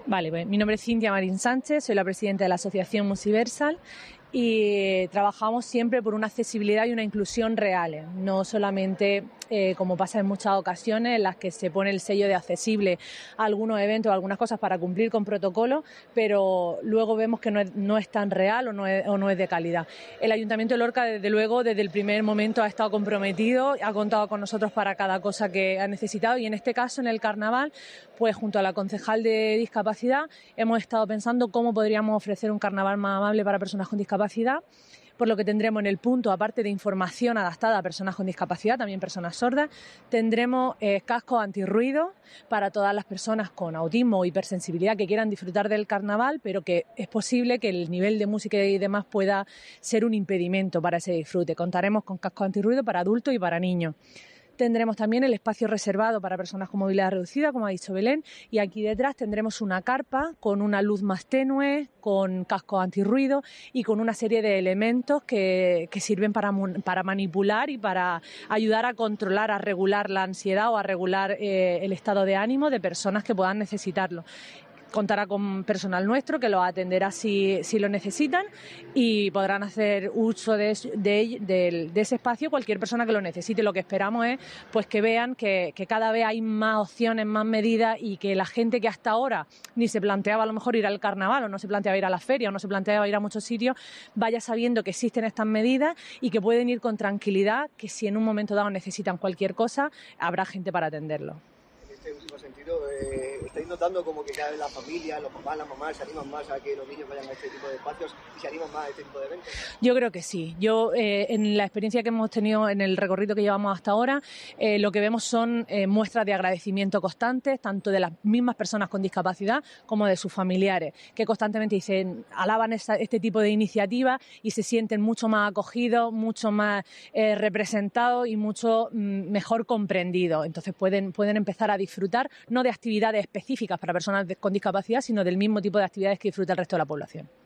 Vale, pues mi nombre es Cintia Marín Sánchez, soy la presidenta de la Asociación Musiversal y trabajamos siempre por una accesibilidad y una inclusión reales, no solamente como pasa en muchas ocasiones en las que se pone el sello de accesible a algunos eventos, a algunas cosas para cumplir con protocolos, pero luego vemos que no es tan real o no es de calidad. El Ayuntamiento de Lorca, desde luego, desde el primer momento ha estado comprometido, ha contado con nosotros para cada cosa que ha necesitado y en este caso, en el carnaval, pues junto a la concejal de discapacidad hemos estado pensando cómo podríamos ofrecer un carnaval más amable para personas con discapacidad, por lo que tendremos en el punto, aparte de información adaptada a personas con discapacidad, también personas sordas, tendremos cascos antirruido para todas las personas con autismo o hipersensibilidad que quieran disfrutar del carnaval, pero que es posible que el nivel de música y demás pueda ser un impedimento para ese disfrute. Contaremos con cascos antirruido para adultos y para niños. Tendremos también el espacio reservado para personas con movilidad reducida, como ha dicho Belén, y aquí detrás tendremos una carpa con una luz más tenue, con cascos antirruido y con una serie de elementos que sirven para manipular y para ayudar a controlar, a regular la ansiedad o a regular el estado de ánimo de personas que puedan necesitarlo. Contará con personal nuestro que los atenderá si lo necesitan y podrán hacer uso de ese espacio cualquier persona que lo necesite. Lo que esperamos es pues que vean que cada vez hay más opciones, más medidas y que la gente que hasta ahora ni se planteaba a lo mejor ir al carnaval o no se planteaba ir a las ferias o no se planteaba ir a muchos sitios, vaya sabiendo que existen estas medidas y que pueden ir con tranquilidad, que si en un momento dado necesitan cualquier cosa, habrá gente para atenderlo. En este último sentido, ¿estáis notando como que cada vez la familia, los papás, las mamás se animan más a que los niños vayan a este tipo de espacios y se animan más a este tipo de eventos? Yo creo que sí. En la experiencia que hemos tenido en el recorrido que llevamos hasta ahora, lo que vemos son muestras de agradecimiento constantes, tanto de las mismas personas con discapacidad como de sus familiares, que constantemente alaban este tipo de iniciativas y se sienten mucho más acogidos, mucho más representados y mucho mejor comprendidos. Entonces pueden empezar a disfrutar no de actividades específicas para personas con discapacidad, sino del mismo tipo de actividades que disfruta el resto de la población.